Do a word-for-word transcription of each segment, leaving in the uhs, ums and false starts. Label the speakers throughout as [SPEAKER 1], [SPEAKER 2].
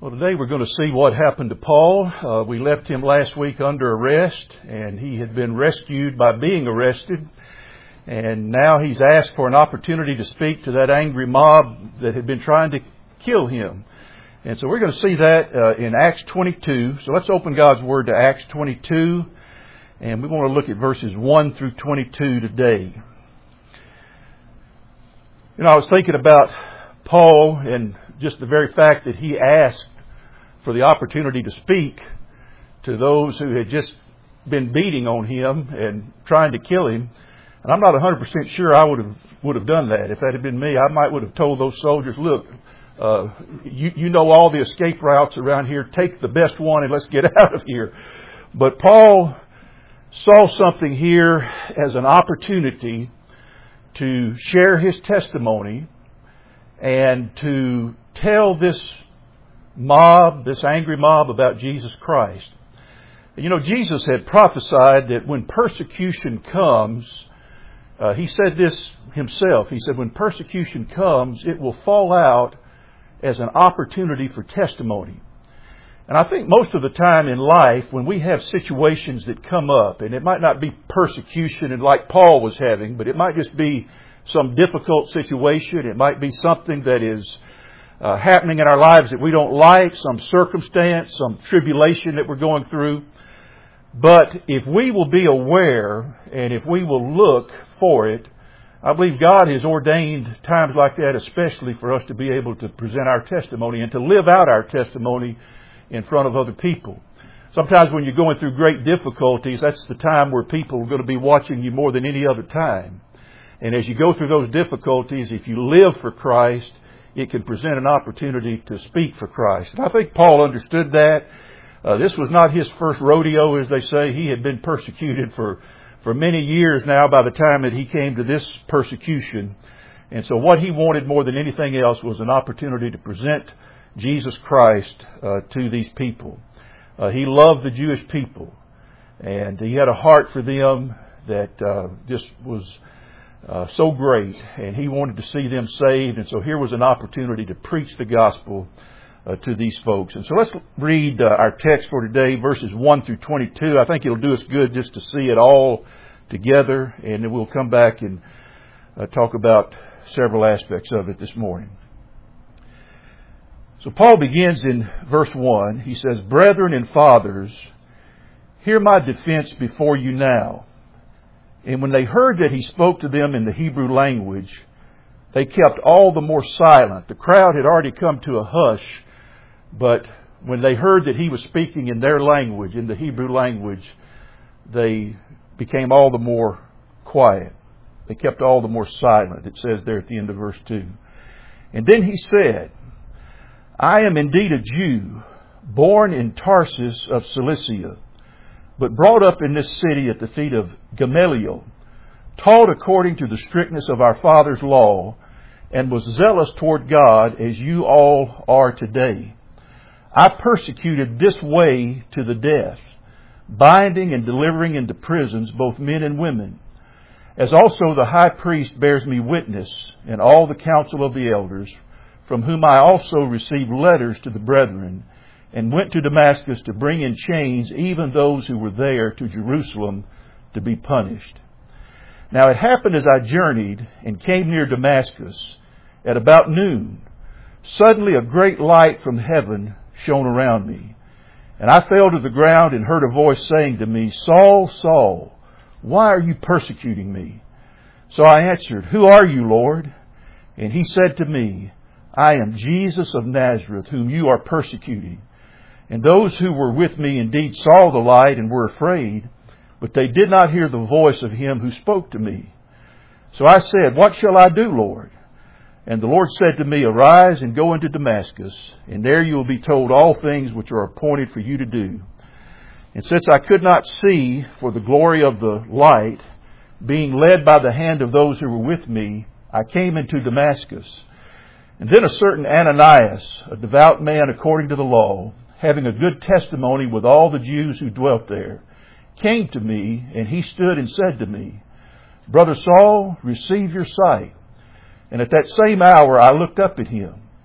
[SPEAKER 1] Well, today we're going to see what happened to Paul. Uh, we left him last week under arrest, and he had been rescued by being arrested. And now he's asked for an opportunity to speak to that angry mob that had been trying to kill him. And so we're going to see that uh, in Acts twenty-two. So let's open God's Word to Acts twenty-two, and we want to look at verses one through twenty-two today. You know, I was thinking about Paul and just the very fact that he asked for the opportunity to speak to those who had just been beating on him and trying to kill him. And I'm not one hundred percent sure I would have would have done that. If that had been me, I might would have told those soldiers, look, uh, you, you know all the escape routes around here. Take the best one and let's get out of here. But Paul saw something here as an opportunity to share his testimony and to tell this mob, this angry mob, about Jesus Christ. You know, Jesus had prophesied that when persecution comes, uh, he said this himself. He said, when persecution comes, it will fall out as an opportunity for testimony. And I think most of the time in life, when we have situations that come up, and it might not be persecution and like Paul was having, but it might just be some difficult situation. It might be something that is uh, happening in our lives that we don't like, some circumstance, some tribulation that we're going through. But if we will be aware and if we will look for it, I believe God has ordained times like that, especially for us to be able to present our testimony and to live out our testimony in front of other people. Sometimes when you're going through great difficulties, that's the time where people are going to be watching you more than any other time. And as you go through those difficulties, if you live for Christ, it can present an opportunity to speak for Christ. And I think Paul understood that. Uh, this was not his first rodeo, as they say. He had been persecuted for, for many years now by the time that he came to this persecution. And so what he wanted more than anything else was an opportunity to present Jesus Christ uh, to these people. Uh, he loved the Jewish people, and he had a heart for them that uh, just was uh, so great, and he wanted to see them saved. And so here was an opportunity to preach the gospel uh, to these folks. And so let's read uh, our text for today, verses one through twenty-two. I think it'll do us good just to see it all together, and then we'll come back and uh, talk about several aspects of it this morning. So Paul begins in verse one. He says, "Brethren and fathers, hear my defense before you now." And when they heard that he spoke to them in the Hebrew language, they kept all the more silent. The crowd had already come to a hush, but when they heard that he was speaking in their language, in the Hebrew language, they became all the more quiet. They kept all the more silent. It says there at the end of verse two. And then he said, "I am indeed a Jew, born in Tarsus of Cilicia, but brought up in this city at the feet of Gamaliel, taught according to the strictness of our father's law, and was zealous toward God as you all are today. I persecuted this way to the death, binding and delivering into prisons both men and women, as also the high priest bears me witness, and all the council of the elders, from whom I also received letters to the brethren, and went to Damascus to bring in chains even those who were there to Jerusalem to be punished. Now it happened as I journeyed and came near Damascus at about noon, suddenly a great light from heaven shone around me. And I fell to the ground and heard a voice saying to me, 'Saul, Saul, why are you persecuting me?' So I answered, 'Who are you, Lord?' And he said to me, 'I am Jesus of Nazareth, whom you are persecuting.' And those who were with me indeed saw the light and were afraid, but they did not hear the voice of him who spoke to me. So I said, 'What shall I do, Lord?' And the Lord said to me, 'Arise and go into Damascus, and there you will be told all things which are appointed for you to do.' And since I could not see for the glory of the light, being led by the hand of those who were with me, I came into Damascus. And then a certain Ananias, a devout man according to the law, having a good testimony with all the Jews who dwelt there, came to me, and he stood and said to me, 'Brother Saul, receive your sight.' And at that same hour I looked up at him.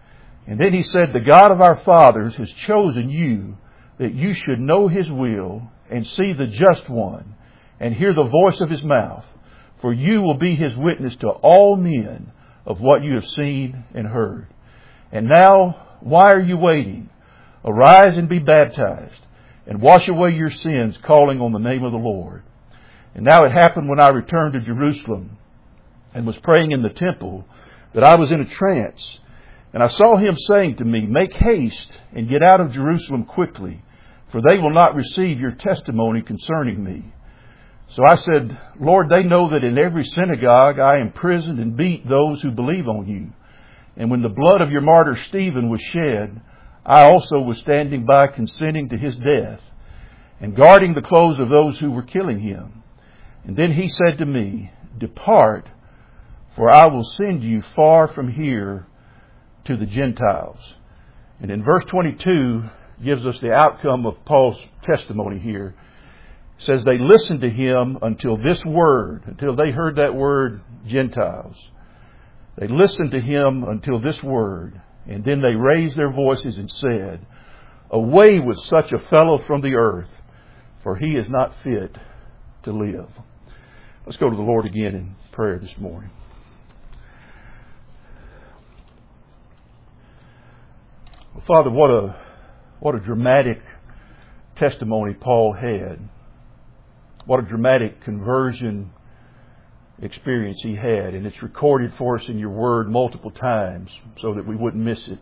[SPEAKER 1] And then he said, the God of our fathers has chosen you that you should know His will and see the just one and hear the voice of His mouth. For you will be His witness to all men of what you have seen and heard. And now, why are you waiting? Arise and be baptized and wash away your sins, calling on the name of the Lord. And now it happened when I returned to Jerusalem and was praying in the temple that I was in a trance. And I saw Him saying to me, make haste and get out of Jerusalem quickly, for they will not receive your testimony concerning me. So I said, Lord, they know that in every synagogue I imprisoned and beat those who believe on you. And when the blood of your martyr Stephen was shed, I also was standing by consenting to his death and guarding the clothes of those who were killing him. And then he said to me, depart, for I will send you far from here to the Gentiles. And in verse twenty-two gives us the outcome of Paul's testimony here. It says they listened to him until this word, until they heard that word, Gentiles. They listened to him until this word, and then they raised their voices and said, away with such a fellow from the earth, for he is not fit to live. Let's go to the Lord again in prayer this morning. Well, Father, what a what a dramatic testimony Paul had. What a dramatic conversion experience he had. And it's recorded for us in your word multiple times so that we wouldn't miss it.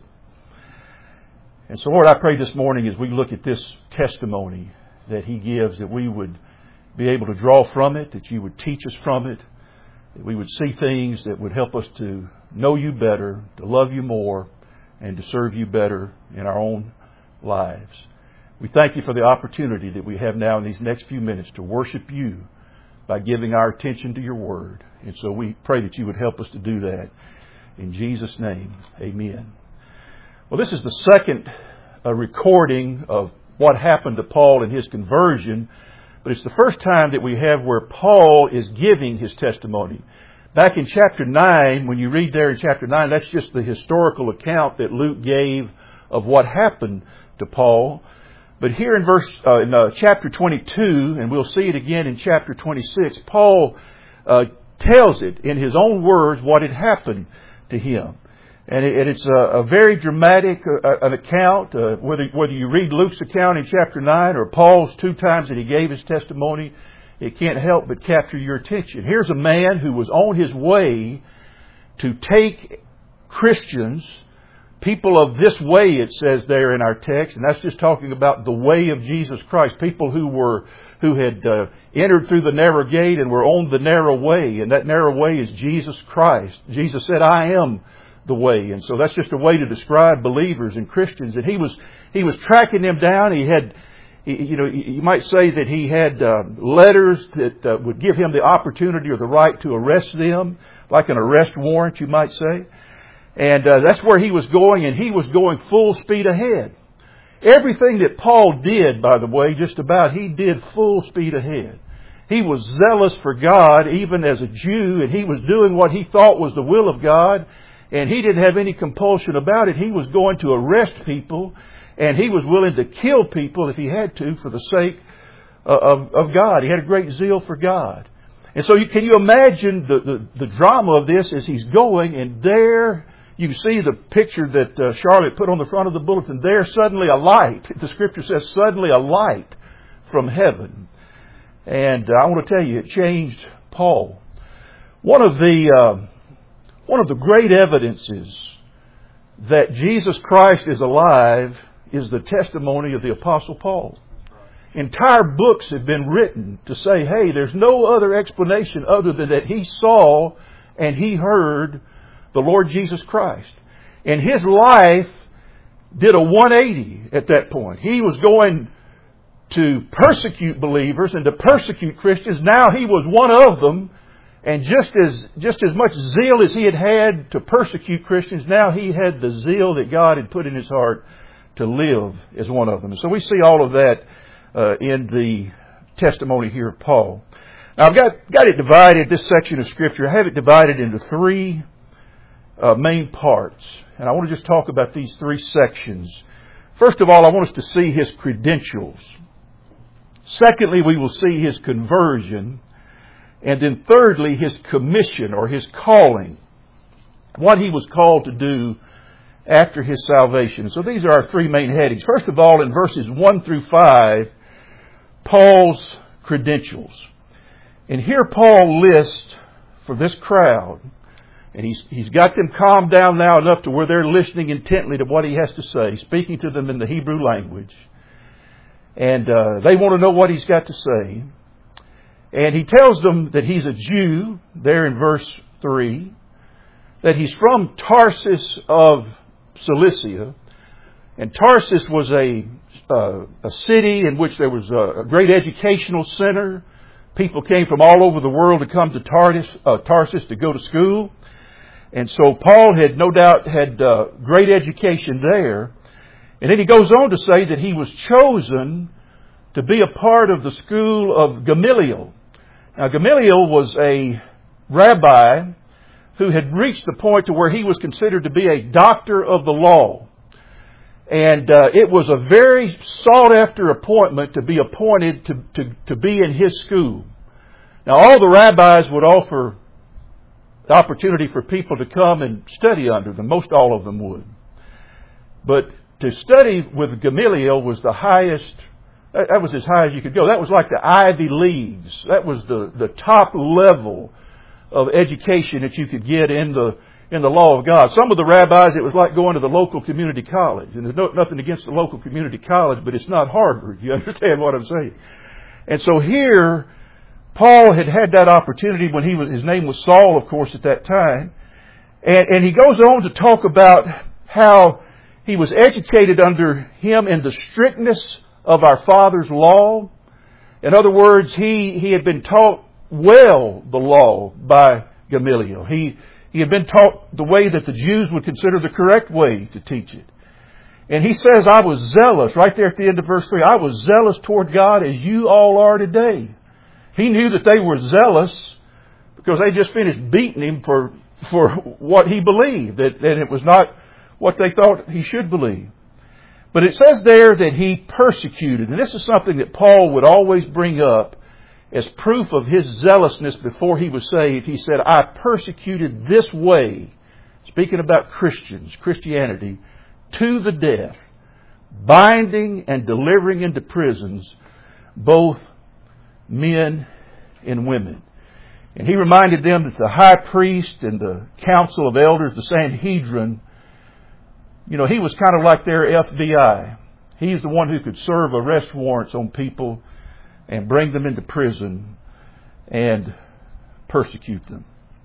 [SPEAKER 1] And so, Lord, I pray this morning as we look at this testimony that he gives, that we would be able to draw from it, that you would teach us from it, that we would see things that would help us to know you better, to love you more, and to serve you better in our own lives. We thank you for the opportunity that we have now in these next few minutes to worship you by giving our attention to your word. And so we pray that you would help us to do that. In Jesus' name, amen. Well, this is the second uh, recording of what happened to Paul in his conversion, but it's the first time that we have where Paul is giving his testimony. Back in chapter nine, when you read there in chapter nine, that's just the historical account that Luke gave of what happened to Paul. But here in verse uh, in uh, chapter twenty-two, and we'll see it again in chapter twenty-six, Paul uh, tells it in his own words what had happened to him. And, it, and it's a, a very dramatic uh, an account. Uh, whether whether you read Luke's account in chapter nine or Paul's two times that he gave his testimony, it can't help but capture your attention. Here's a man who was on his way to take Christians, people of this way, it says there in our text, and that's just talking about the way of Jesus Christ. People who were who had uh, entered through the narrow gate and were on the narrow way, and that narrow way is Jesus Christ. Jesus said, "I am the way," and so that's just a way to describe believers and Christians. And he was he was tracking them down. He had. You know, you might say that he had uh, letters that uh, would give him the opportunity or the right to arrest them, like an arrest warrant, you might say. And uh, that's where he was going, and he was going full speed ahead. Everything that Paul did, by the way, just about, he did full speed ahead. He was zealous for God, even as a Jew, and he was doing what he thought was the will of God, and he didn't have any compulsion about it. He was going to arrest people, and he was willing to kill people if he had to for the sake of, of God. He had a great zeal for God. And so you, can you imagine the, the, the drama of this as he's going, and there you see the picture that uh, Charlotte put on the front of the bulletin. There suddenly a light. The scripture says suddenly a light from heaven. And uh, I want to tell you, it changed Paul. One of the, uh, one of the great evidences that Jesus Christ is alive is the testimony of the Apostle Paul. Entire books have been written to say, hey, there's no other explanation other than that he saw and he heard the Lord Jesus Christ. And his life did a one eighty at that point. He was going to persecute believers and to persecute Christians. Now he was one of them. And just as just as much zeal as he had had to persecute Christians, now he had the zeal that God had put in his heart to live as one of them. And so we see all of that uh, in the testimony here of Paul. Now I've got, got it divided, this section of Scripture, I have it divided into three uh, main parts. And I want to just talk about these three sections. First of all, I want us to see his credentials. Secondly, we will see his conversion. And then thirdly, his commission or his calling. What he was called to do after his salvation. So these are our three main headings. First of all, in verses one through five, Paul's credentials. And here Paul lists for this crowd, and he's, he's got them calmed down now enough to where they're listening intently to what he has to say, speaking to them in the Hebrew language. And uh, they want to know what he's got to say. And he tells them that he's a Jew, there in verse three, that he's from Tarsus of Cilicia. And Tarsus was a, uh, a city in which there was a, a great educational center. People came from all over the world to come to Tarsus, uh, Tarsus to go to school. And so Paul had no doubt had uh, great education there. And then he goes on to say that he was chosen to be a part of the school of Gamaliel. Now, Gamaliel was a rabbi who had reached the point to where he was considered to be a doctor of the law. And uh, it was a very sought-after appointment to be appointed to, to, to be in his school. Now, all the rabbis would offer the opportunity for people to come and study under them. Most all of them would. But to study with Gamaliel was the highest, that was as high as you could go. That was like the Ivy Leagues. That was the, the top level of education that you could get in the in the law of God. Some of the rabbis, it was like going to the local community college. And there's no, nothing against the local community college, but it's not Harvard. You understand what I'm saying? And so here, Paul had had that opportunity when he was, his name was Saul, of course, at that time. And, and he goes on to talk about how he was educated under him in the strictness of our Father's law. In other words, he, he had been taught well the law by Gamaliel. He, he had been taught the way that the Jews would consider the correct way to teach it. And he says, I was zealous, right there at the end of verse three, I was zealous toward God as you all are today. He knew that they were zealous because they just finished beating him for, for what he believed, that, that it was not what they thought he should believe. But it says there that he persecuted, and this is something that Paul would always bring up as proof of his zealousness before he was saved. He said, I persecuted this way, speaking about Christians, Christianity, to the death, binding and delivering into prisons both men and women. And he reminded them that the high priest and the council of elders, the Sanhedrin, you know, he was kind of like their F B I. He's the one who could serve arrest warrants on people and bring them into prison and persecute them.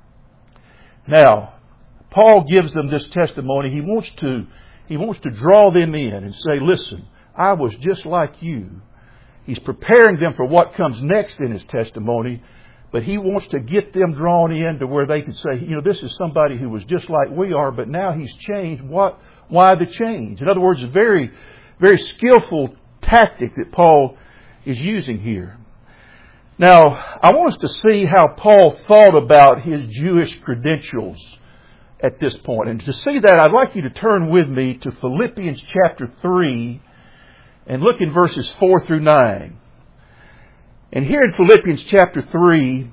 [SPEAKER 1] Now, Paul gives them this testimony. He wants to, he wants to draw them in and say, listen, I was just like you. He's preparing them for what comes next in his testimony, but he wants to get them drawn in to where they can say, you know, this is somebody who was just like we are, but now he's changed. What? Why the change? In other words, a very, very skillful tactic that Paul is using here. Now, I want us to see how Paul thought about his Jewish credentials at this point. And to see that, I'd like you to turn with me to Philippians chapter three and look in verses four through nine. And here in Philippians chapter three,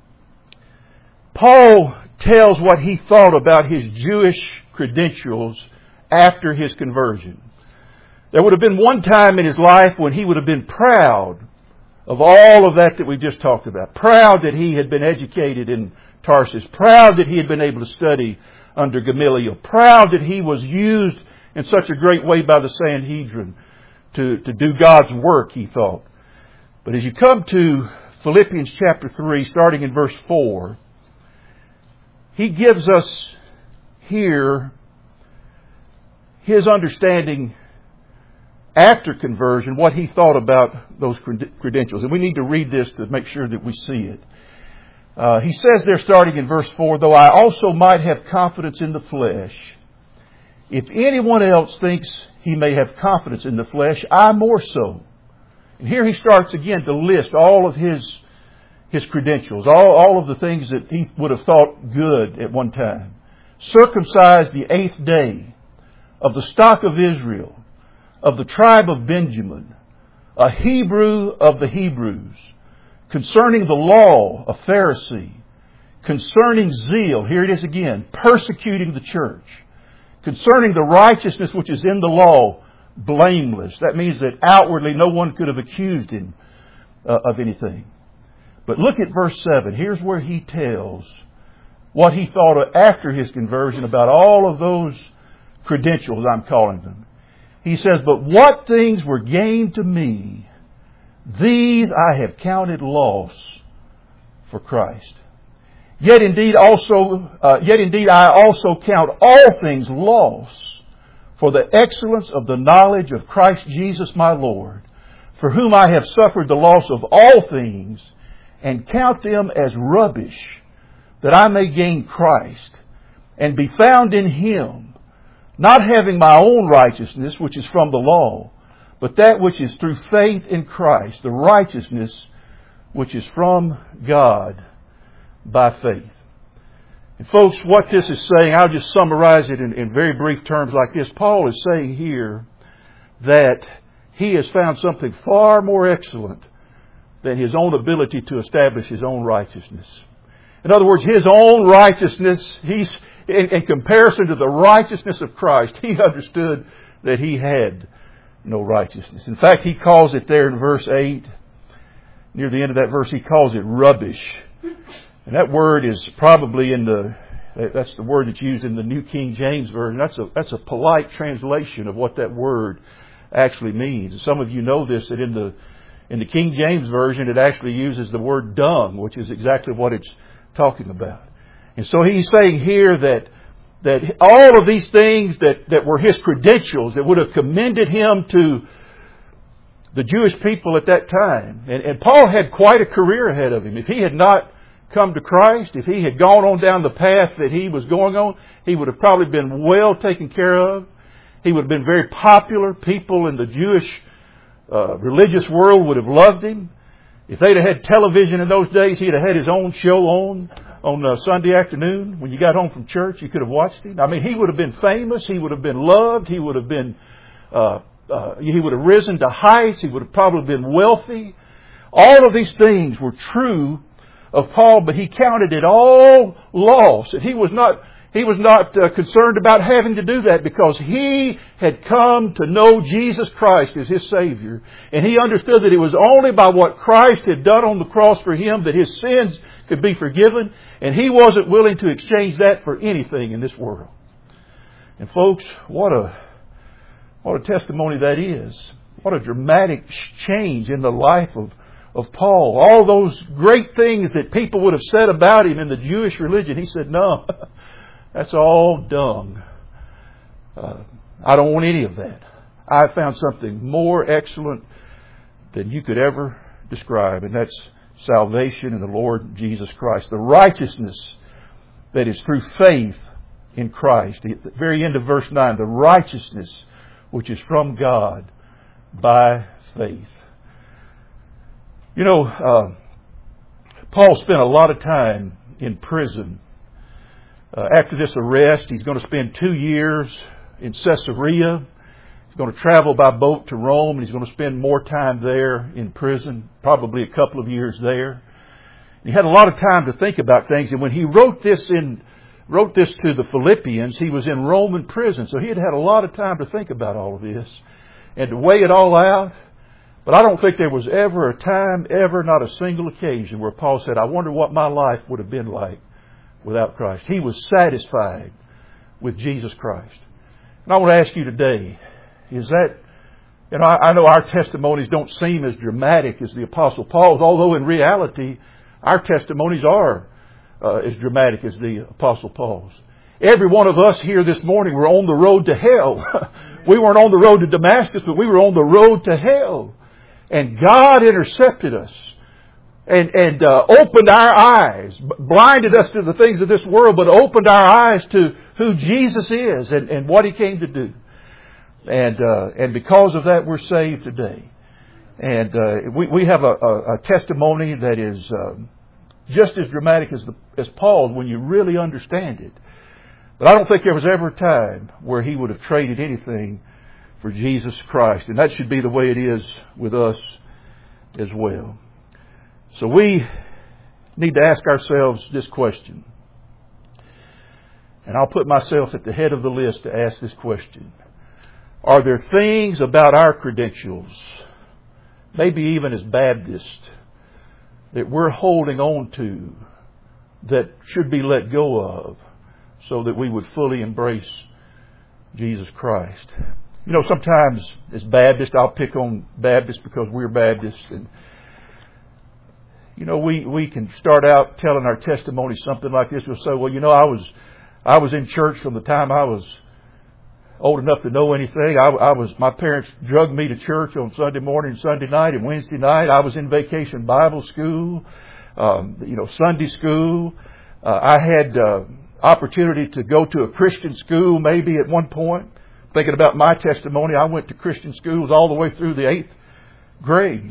[SPEAKER 1] Paul tells what he thought about his Jewish credentials after his conversion. There would have been one time in his life when he would have been proud of all of that that we just talked about. Proud that he had been educated in Tarsus. Proud that he had been able to study under Gamaliel. Proud that he was used in such a great way by the Sanhedrin to, to do God's work, he thought. But as you come to Philippians chapter three, starting in verse four, he gives us here his understanding after conversion, what he thought about those credentials. And we need to read this to make sure that we see it. Uh, he says there, starting in verse four, though I also might have confidence in the flesh, if anyone else thinks he may have confidence in the flesh, I more so. And here he starts again to list all of his, his credentials, all, all of the things that he would have thought good at one time. circumcised the eighth day, of the stock of Israel, of the tribe of Benjamin, a Hebrew of the Hebrews, concerning the law, a Pharisee, concerning zeal, here it is again, persecuting the church, concerning the righteousness which is in the law, blameless. That means that outwardly no one could have accused him uh, of anything. But look at verse seven. Here's where he tells what he thought of after his conversion about all of those credentials, I'm calling them. He says, but what things were gained to me, these I have counted loss for Christ. Yet indeed also, uh, yet indeed I also count all things loss for the excellence of the knowledge of Christ Jesus my Lord, for whom I have suffered the loss of all things, and count them as rubbish, that I may gain Christ, and be found in Him, not having my own righteousness, which is from the law, but that which is through faith in Christ, the righteousness which is from God by faith. And folks, what this is saying, I'll just summarize it in, in very brief terms like this. Paul is saying here that he has found something far more excellent than his own ability to establish his own righteousness. In other words, his own righteousness, he's in, in comparison to the righteousness of Christ, he understood that he had no righteousness. In fact, he calls it there in verse eight, near the end of that verse, he calls it rubbish. And that word is probably in the, that's the word that's used in the New King James Version. That's a, that's a polite translation of what that word actually means. And some of you know this, that in the, in the King James Version, it actually uses the word dung, which is exactly what it's talking about. And so he's saying here that, that all of these things that, that were his credentials, that would have commended him to the Jewish people at that time. And, and Paul had quite a career ahead of him. If he had not come to Christ, if he had gone on down the path that he was going on, he would have probably been well taken care of. He would have been very popular. People in the Jewish uh, religious world would have loved him. If they'd have had television in those days, he'd have had his own show on on uh, Sunday afternoon. When you got home from church, you could have watched him. I mean, he would have been famous. He would have been loved. He would have been, uh, uh, he would have risen to heights. He would have probably been wealthy. All of these things were true of Paul, but he counted it all loss. And he was not, he was not uh, concerned about having to do that, because he had come to know Jesus Christ as his Savior. And he understood that it was only by what Christ had done on the cross for him that his sins could be forgiven. And he wasn't willing to exchange that for anything in this world. And folks, what a, what a testimony that is. What a dramatic change in the life of of Paul. All those great things that people would have said about him in the Jewish religion, he said, no, that's all dung. Uh, I don't want any of that. I found something more excellent than you could ever describe, and that's salvation in the Lord Jesus Christ. The righteousness that is through faith in Christ. At the very end of verse nine, the righteousness which is from God by faith. You know, uh, Paul spent a lot of time in prison. Uh, after this arrest, he's going to spend two years in Caesarea. He's going to travel by boat to Rome, and he's going to spend more time there in prison, probably a couple of years there. He had a lot of time to think about things, and when he wrote this in wrote this to the Philippians, he was in Roman prison, so he had had a lot of time to think about all of this and to weigh it all out. But I don't think there was ever a time, ever, not a single occasion where Paul said, I wonder what my life would have been like without Christ. He was satisfied with Jesus Christ. And I want to ask you today, is that, you know, I, I know our testimonies don't seem as dramatic as the Apostle Paul's, although in reality, our testimonies are uh, as dramatic as the Apostle Paul's. Every one of us here this morning were on the road to hell. We weren't on the road to Damascus, but we were on the road to hell. And God intercepted us and, and uh, opened our eyes, blinded us to the things of this world, but opened our eyes to who Jesus is and, and what He came to do. And uh, and because of that, we're saved today. And uh, we, we have a, a, a testimony that is uh, just as dramatic as, the, as Paul's when you really understand it. But I don't think there was ever a time where he would have traded anything for Jesus Christ. And that should be the way it is with us as well. So we need to ask ourselves this question. And I'll put myself at the head of the list to ask this question. Are there things about our credentials, maybe even as Baptists, that we're holding on to that should be let go of so that we would fully embrace Jesus Christ? You know, sometimes as Baptists, I'll pick on Baptists because we're Baptists, and you know, we, we can start out telling our testimony something like this. We'll say, well, you know, I was I was in church from the time I was old enough to know anything. I, I was my parents drugged me to church on Sunday morning, Sunday night, and Wednesday night. I was in vacation Bible school, um, you know, Sunday school. Uh, I had uh, opportunity to go to a Christian school maybe at one point. Thinking about my testimony, I went to Christian schools all the way through the eighth grade.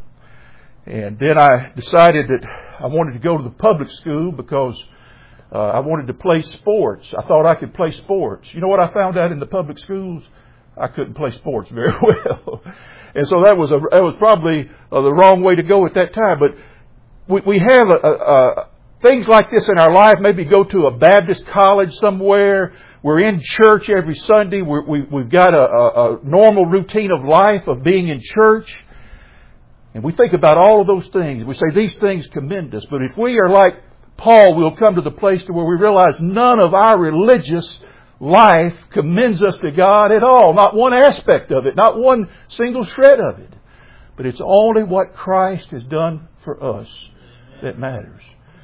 [SPEAKER 1] And then I decided that I wanted to go to the public school because uh, I wanted to play sports. I thought I could play sports. You know what I found out in the public schools? I couldn't play sports very well. And so that was a, that was probably uh, the wrong way to go at that time. But we, we have a, a, a, things like this in our life. Maybe go to a Baptist college somewhere. We're in church every Sunday. We're, we, we've got a, a, a normal routine of life of being in church. And we think about all of those things. We say these things commend us. But if we are like Paul, we'll come to the place to where we realize none of our religious life commends us to God at all. Not one aspect of it. Not one single shred of it. But it's only what Christ has done for us that matters.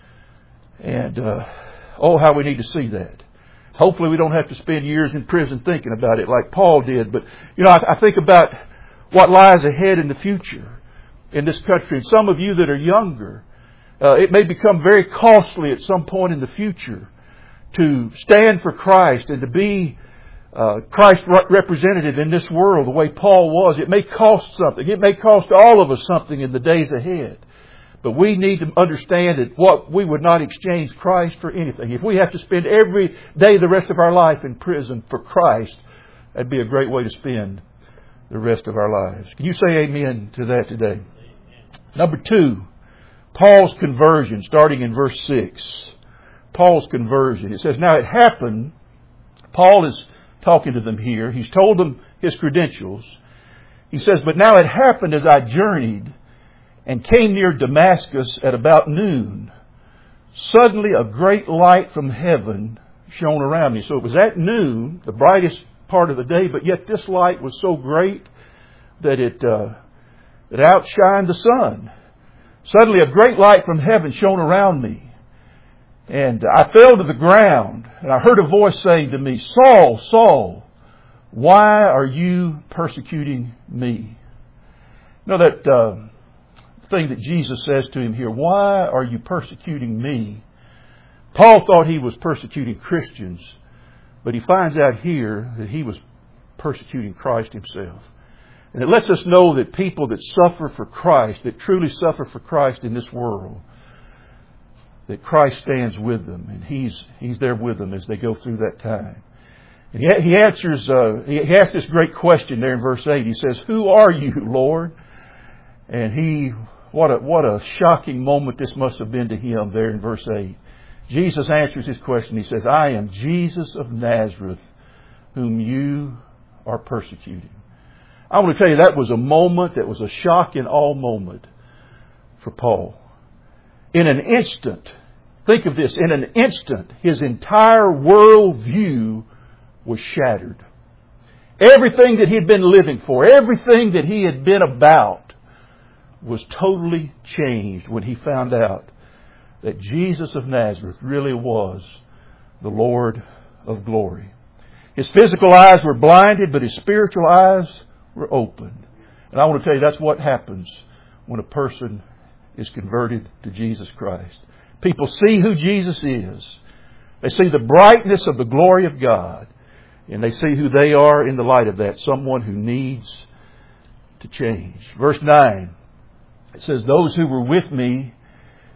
[SPEAKER 1] And uh, oh, how we need to see that. Hopefully we don't have to spend years in prison thinking about it like Paul did. But, you know, I, I think about what lies ahead in the future in this country. And some of you that are younger, uh, it may become very costly at some point in the future to stand for Christ and to be uh, Christ's representative in this world the way Paul was. It may cost something. It may cost all of us something in the days ahead. But we need to understand that what we would not exchange Christ for anything. If we have to spend every day the rest of our life in prison for Christ, that'd be a great way to spend the rest of our lives. Can you say amen to that today? Number two, Paul's conversion, starting in verse six. Paul's conversion. It says, now it happened, Paul is talking to them here. He's told them his credentials. He says, but now it happened as I journeyed and came near Damascus at about noon. Suddenly a great light from heaven shone around me. So it was at noon, the brightest part of the day, but yet this light was so great that it, uh, it outshined the sun. Suddenly a great light from heaven shone around me. And I fell to the ground, and I heard a voice saying to me, Saul, Saul, why are you persecuting me? You know that uh, thing that Jesus says to him here, why are you persecuting me? Paul thought he was persecuting Christians, but he finds out here that he was persecuting Christ himself. And it lets us know that people that suffer for Christ, that truly suffer for Christ in this world, that Christ stands with them, and He's He's there with them as they go through that time. And he, he answers, uh, he asks this great question there in verse eight. He says, who are you, Lord? And he, what a, what a shocking moment this must have been to him there in verse eight. Jesus answers his question. He says, I am Jesus of Nazareth, whom you are persecuting. I want to tell you that was a moment, that was a shock and awe moment for Paul. In an instant, think of this, in an instant, his entire worldview was shattered. Everything that he had been living for, everything that he had been about was totally changed when he found out that Jesus of Nazareth really was the Lord of glory. His physical eyes were blinded, but his spiritual eyes were opened. And I want to tell you that's what happens when a person is converted to Jesus Christ. People see who Jesus is. They see the brightness of the glory of God. And they see who they are in the light of that. Someone who needs to change. Verse nine. It says, those who were with me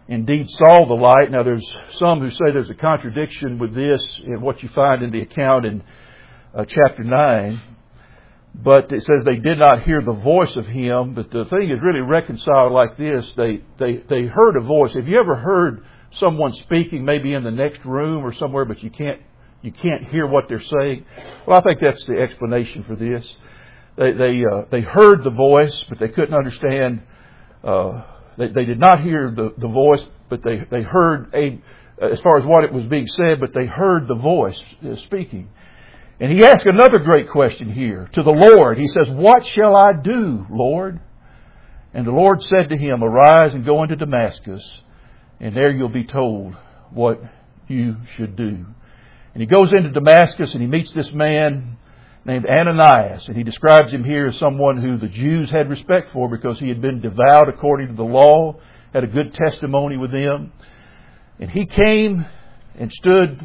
[SPEAKER 1] indeed saw the light. Now there's some who say there's a contradiction with this in what you find in the account in uh, chapter nine. But it says they did not hear the voice of him. But the thing is really reconciled like this. They, they, they heard a voice. Have you ever heard someone speaking maybe in the next room or somewhere, but you can't, you can't hear what they're saying? Well, I think that's the explanation for this. They, they, uh, they heard the voice, but they couldn't understand, uh, they, they did not hear the, the voice, but they, they heard a, as far as what it was being said, but they heard the voice speaking. And he asked another great question here to the Lord. He says, "What shall I do, Lord?" And the Lord said to him, "Arise and go into Damascus, and there you'll be told what you should do." And he goes into Damascus and he meets this man named Ananias. And he describes him here as someone who the Jews had respect for because he had been devout according to the law, had a good testimony with them. And he came and stood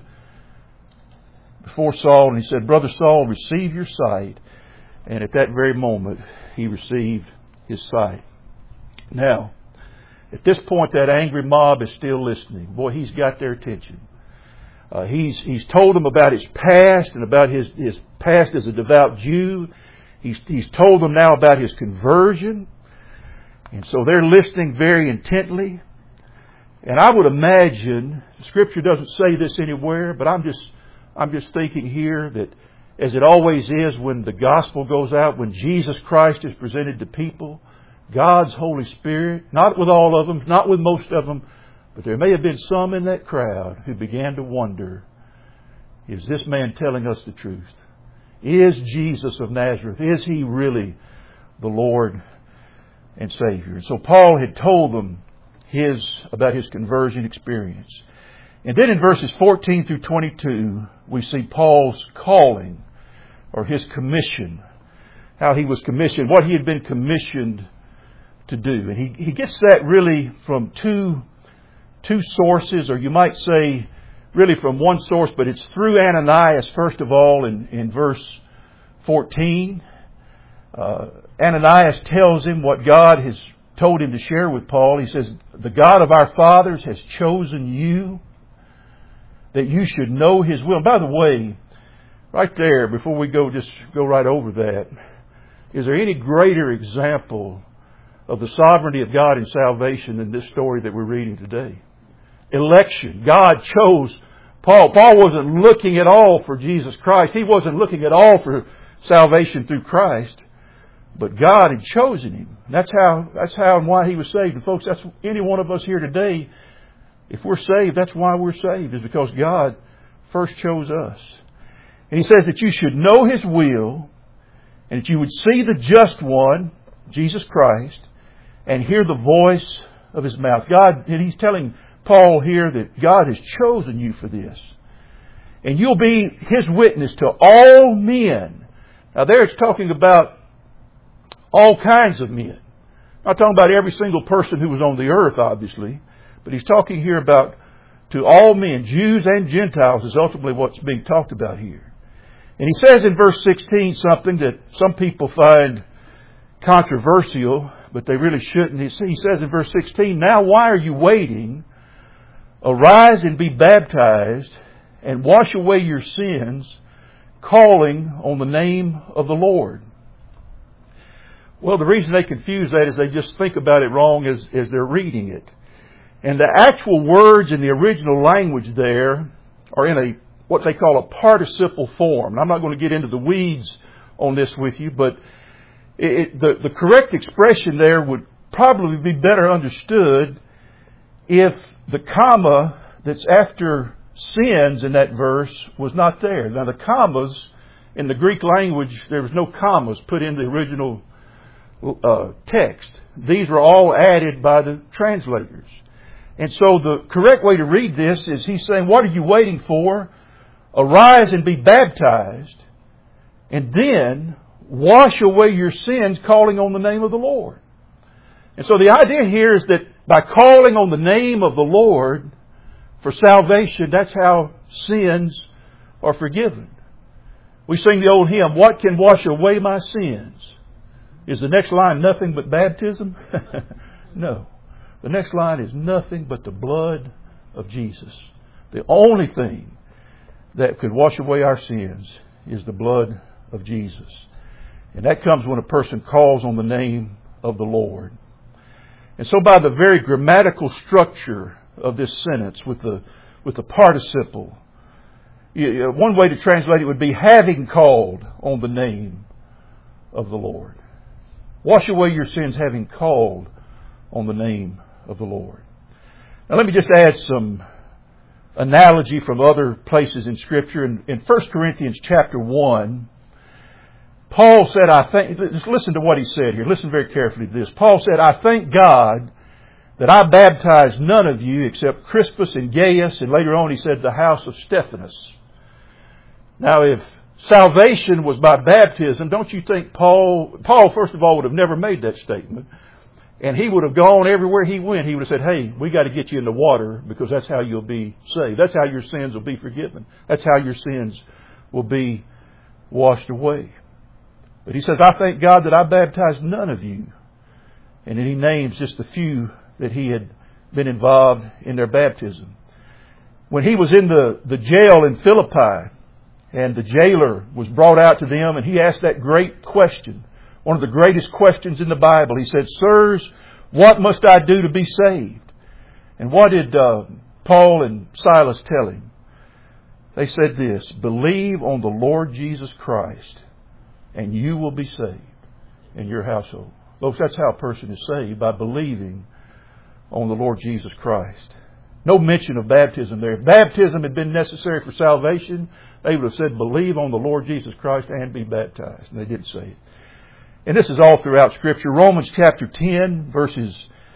[SPEAKER 1] before Saul, and he said, "Brother Saul, receive your sight." And at that very moment, he received his sight. Now, at this point, that angry mob is still listening. Boy, he's got their attention. Uh, he's he's told them about his past and about his, his past as a devout Jew. He's, he's told them now about his conversion. And so they're listening very intently. And I would imagine, Scripture doesn't say this anywhere, but I'm just... I'm just thinking here that as it always is when the gospel goes out, when Jesus Christ is presented to people, God's Holy Spirit, not with all of them, not with most of them, but there may have been some in that crowd who began to wonder, is this man telling us the truth? Is Jesus of Nazareth, is He really the Lord and Savior? And so Paul had told them his about his conversion experience. And then in verses fourteen through twenty-two, we see Paul's calling or his commission, how he was commissioned, what he had been commissioned to do. And he, he gets that really from two, two sources, or you might say really from one source, but it's through Ananias, first of all, in, in verse fourteen. Uh, Ananias tells him what God has told him to share with Paul. He says, "The God of our fathers has chosen you, that you should know His will." And by the way, right there, before we go, just go right over that, is there any greater example of the sovereignty of God in salvation than this story that we're reading today? Election. God chose Paul. Paul wasn't looking at all for Jesus Christ. He wasn't looking at all for salvation through Christ. But God had chosen him. That's how, that's how and why he was saved. And folks, that's any one of us here today. If we're saved, that's why we're saved, is because God first chose us. And He says that you should know His will, and that you would see the just one, Jesus Christ, and hear the voice of His mouth. God, and He's telling Paul here that God has chosen you for this. And you'll be His witness to all men. Now there it's talking about all kinds of men. Not talking about every single person who was on the earth, obviously. But he's talking here about to all men, Jews and Gentiles, is ultimately what's being talked about here. And he says in verse sixteen something that some people find controversial, but they really shouldn't. He says in verse sixteen, "Now why are you waiting? Arise and be baptized, and wash away your sins, calling on the name of the Lord." Well, the reason they confuse that is they just think about it wrong as, as they're reading it. And the actual words in the original language there are in a what they call a participle form. And I'm not going to get into the weeds on this with you, but it, the, the correct expression there would probably be better understood if the comma that's after sins in that verse was not there. Now the commas, in the Greek language, there was no commas put in the original uh, text. These were all added by the translators. And so the correct way to read this is he's saying, what are you waiting for? Arise and be baptized, and then wash away your sins, calling on the name of the Lord. And so the idea here is that by calling on the name of the Lord for salvation, that's how sins are forgiven. We sing the old hymn, "What can wash away my sins?" Is the next line nothing but baptism? No. The next line is nothing but the blood of Jesus. The only thing that could wash away our sins is the blood of Jesus. And that comes when a person calls on the name of the Lord. And so by the very grammatical structure of this sentence with the, with the participle, one way to translate it would be having called on the name of the Lord. Wash away your sins having called on the name of the Lord. Now let me just add some analogy from other places in Scripture. In, in First Corinthians chapter one, Paul said, I thank, just listen to what he said here. Listen very carefully to this. Paul said, I thank God that I baptized none of you except Crispus and Gaius. And later on he said, the house of Stephanas. Now if salvation was by baptism, don't you think Paul, Paul first of all would have never made that statement. And he would have gone everywhere he went. He would have said, hey, we got to get you in the water because that's how you'll be saved. That's how your sins will be forgiven. That's how your sins will be washed away. But he says, I thank God that I baptized none of you. And then he names just a few that he had been involved in their baptism. When he was in the, the jail in Philippi, and the jailer was brought out to them, and he asked that great question, one of the greatest questions in the Bible. He said, sirs, what must I do to be saved? And what did uh, Paul and Silas tell him? They said this, believe on the Lord Jesus Christ, and you will be saved in your household. Folks, that's how a person is saved, by believing on the Lord Jesus Christ. No mention of baptism there. If baptism had been necessary for salvation, they would have said, believe on the Lord Jesus Christ and be baptized. And they didn't say it. And this is all throughout Scripture. Romans chapter ten, verses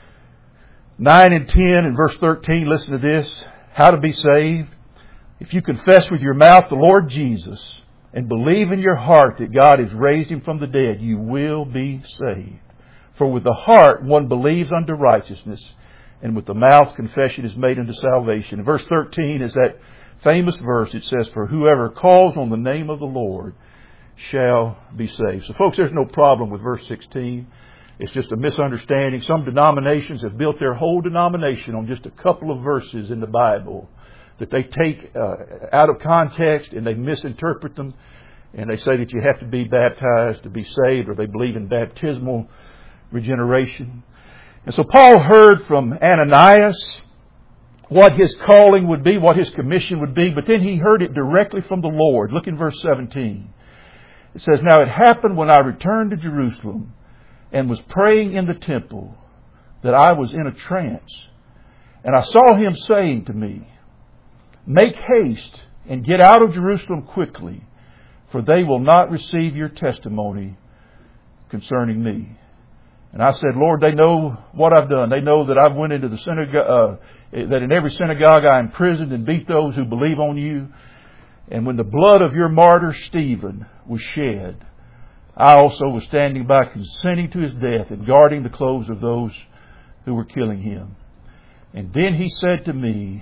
[SPEAKER 1] nine and ten and verse thirteen. Listen to this. How to be saved. If you confess with your mouth the Lord Jesus and believe in your heart that God has raised Him from the dead, you will be saved. For with the heart one believes unto righteousness, and with the mouth confession is made unto salvation. And verse thirteen is that famous verse. It says, for whoever calls on the name of the Lord shall be saved. So folks, there's no problem with verse sixteen. It's just a misunderstanding. Some denominations have built their whole denomination on just a couple of verses in the Bible that they take uh, out of context and they misinterpret them. And they say that you have to be baptized to be saved, or they believe in baptismal regeneration. And so Paul heard from Ananias what his calling would be, what his commission would be, but then he heard it directly from the Lord. Look in verse seventeen. It says, now it happened when I returned to Jerusalem and was praying in the temple that I was in a trance. And I saw Him saying to me, make haste and get out of Jerusalem quickly, for they will not receive your testimony concerning me. And I said, Lord, they know what I've done. They know that I've went into the synagogue, uh, that in every synagogue I imprisoned and beat those who believe on you. And when the blood of your martyr Stephen was shed, I also was standing by consenting to his death and guarding the clothes of those who were killing him. And then he said to me,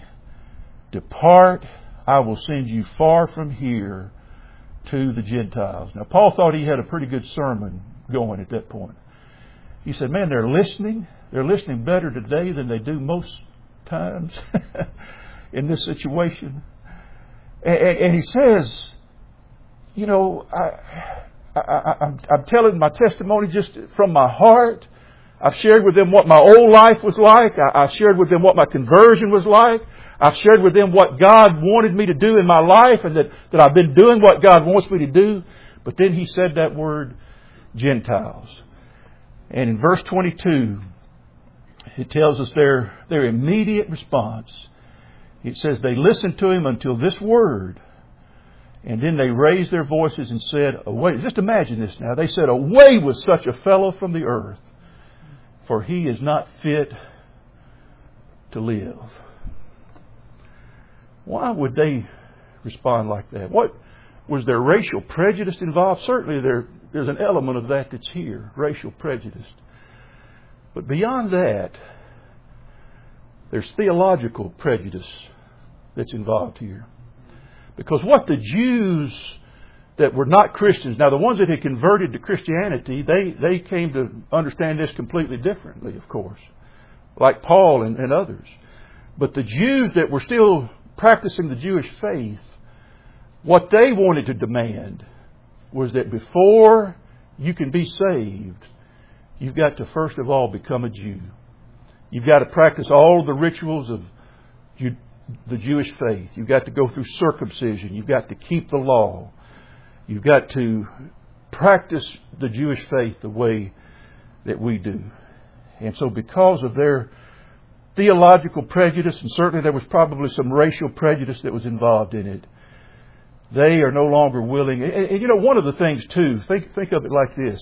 [SPEAKER 1] depart, I will send you far from here to the Gentiles. Now, Paul thought he had a pretty good sermon going at that point. He said, man, they're listening. They're listening better today than they do most times in this situation. And, and he says, you know, I, I, I'm, I'm telling my testimony just from my heart. I've shared with them what my old life was like. I, I've shared with them what my conversion was like. I've shared with them what God wanted me to do in my life, and that, that I've been doing what God wants me to do. But then he said that word, Gentiles. And in verse twenty-two, it tells us their, their immediate response. It says they listened to him until this word, and then they raised their voices and said, away. Just imagine this now. They said, away with such a fellow from the earth, for he is not fit to live. Why would they respond like that? What was there racial prejudice involved? Certainly there, there's an element of that that's here, racial prejudice. But beyond that, there's theological prejudice that's involved here. Because what the Jews that were not Christians, now the ones that had converted to Christianity, they, they came to understand this completely differently, of course. like Paul and, and others. But the Jews that were still practicing the Jewish faith, what they wanted to demand was that before you can be saved, you've got to first of all become a Jew. You've got to practice all the rituals of the Jewish faith. You've got to go through circumcision. You've got to keep the law. You've got to practice the Jewish faith the way that we do. And so because of their theological prejudice, and certainly there was probably some racial prejudice that was involved in it, they are no longer willing. And, and you know, one of the things too, think, think of it like this.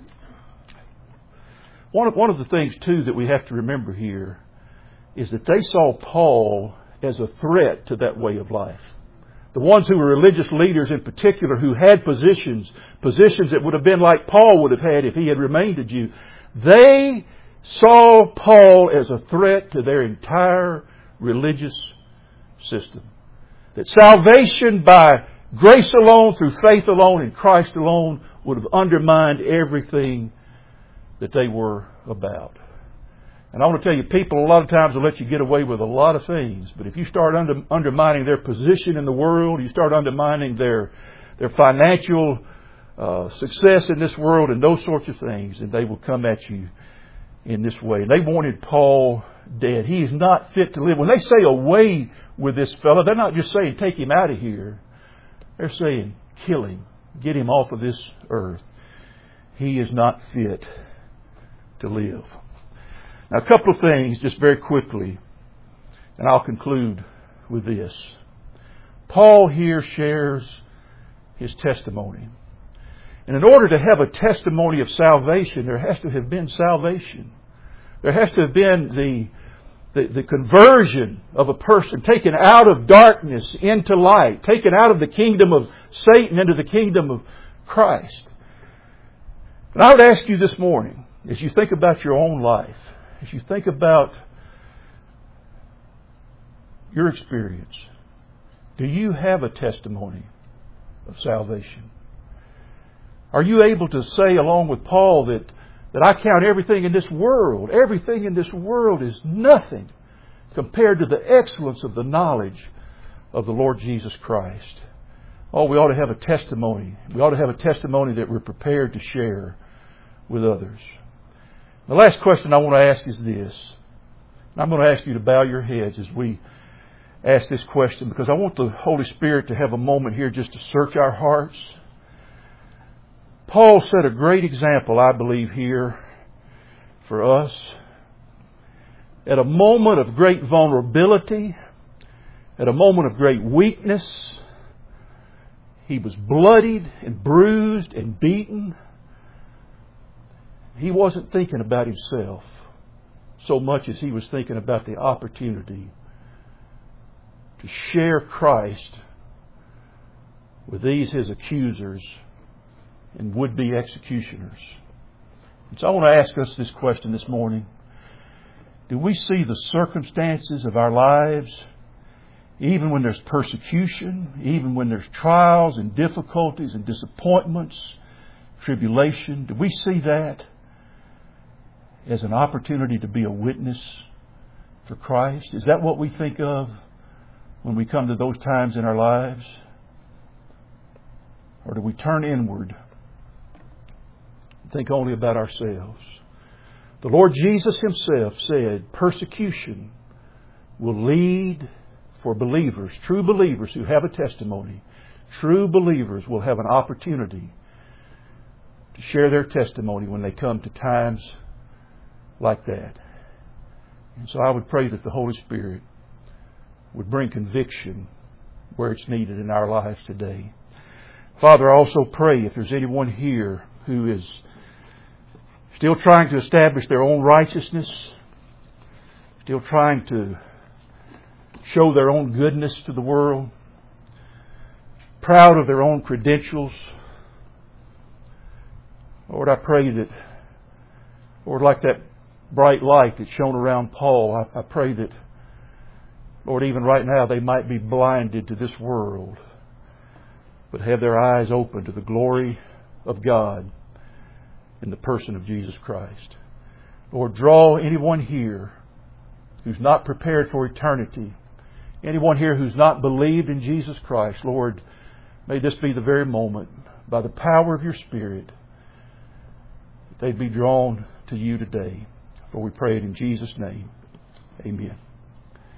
[SPEAKER 1] One of, one of the things too that we have to remember here is that they saw Paul as a threat to that way of life. The ones who were religious leaders in particular, who had positions, positions that would have been like Paul would have had if he had remained a Jew, they saw Paul as a threat to their entire religious system. That salvation by grace alone, through faith alone, in Christ alone, would have undermined everything that they were about. And I want to tell you, people a lot of times will let you get away with a lot of things. But if you start under, undermining their position in the world, you start undermining their their financial uh, success in this world and those sorts of things, and they will come at you in this way. And they wanted Paul dead. He is not fit to live. When they say away with this fellow, they're not just saying take him out of here. They're saying kill him. Get him off of this earth. He is not fit to live. Now, a couple of things just very quickly, and I'll conclude with this. Paul here shares his testimony. And in order to have a testimony of salvation, there has to have been salvation. There has to have been the, the, the conversion of a person taken out of darkness into light, taken out of the kingdom of Satan into the kingdom of Christ. And I would ask you this morning, as you think about your own life, as you think about your experience, do you have a testimony of salvation? Are you able to say, along with Paul, that, that I count everything in this world, everything in this world is nothing compared to the excellence of the knowledge of the Lord Jesus Christ? Oh, we ought to have a testimony. We ought to have a testimony that we're prepared to share with others. The last question I want to ask is this. I'm going to ask you to bow your heads as we ask this question, because I want the Holy Spirit to have a moment here just to search our hearts. Paul set a great example, I believe, here for us. At a moment of great vulnerability, at a moment of great weakness, he was bloodied and bruised and beaten. He wasn't thinking about himself so much as he was thinking about the opportunity to share Christ with these his accusers and would-be executioners. And so I want to ask us this question this morning. Do we see the circumstances of our lives, even when there's persecution, even when there's trials and difficulties and disappointments, tribulation, do we see that as an opportunity to be a witness for Christ? Is that what we think of when we come to those times in our lives? Or do we turn inward and think only about ourselves? The Lord Jesus Himself said persecution will lead for believers, true believers who have a testimony. True believers will have an opportunity to share their testimony when they come to times like that. And so I would pray that the Holy Spirit would bring conviction where it's needed in our lives today. Father, I also pray if there's anyone here who is still trying to establish their own righteousness, still trying to show their own goodness to the world, proud of their own credentials, Lord, I pray that, Lord, like that bright light that shone around Paul, I, I pray that, Lord, even right now they might be blinded to this world, but have their eyes open to the glory of God in the person of Jesus Christ. Lord, draw anyone here who's not prepared for eternity, anyone here who's not believed in Jesus Christ, Lord, may this be the very moment, by the power of your Spirit, that they'd be drawn to you today. For we pray it in Jesus' name. Amen.